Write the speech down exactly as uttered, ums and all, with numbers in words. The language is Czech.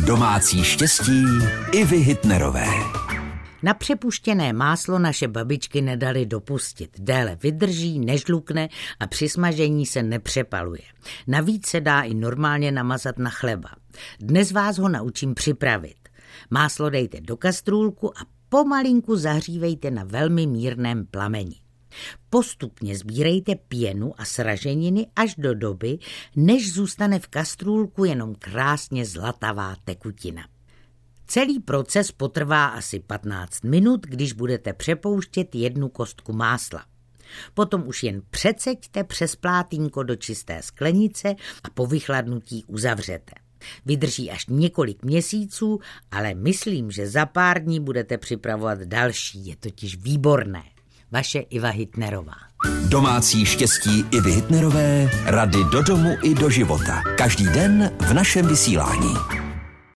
Domácí štěstí Ivy Hitnerové. Na přepuštěné máslo naše babičky nedali dopustit. Déle vydrží, nežlukne a při smažení se nepřepaluje. Navíc se dá i normálně namazat na chleba. Dnes vás ho naučím připravit. Máslo dejte do kastrůlku a pomalinku zahřívejte na velmi mírném plameni. Postupně sbírejte pěnu a sraženiny až do doby, než zůstane v kastrůlku jenom krásně zlatavá tekutina. Celý proces potrvá asi patnáct minut, když budete přepouštět jednu kostku másla. Potom už jen přeceďte přes plátínko do čisté sklenice a po vychladnutí uzavřete. Vydrží až několik měsíců, ale myslím, že za pár dní budete připravovat další, je totiž výborné. Vaše Iva Hitnerová. Domácí štěstí Ivy Hitnerové, rady do domu i do života. Každý den v našem vysílání.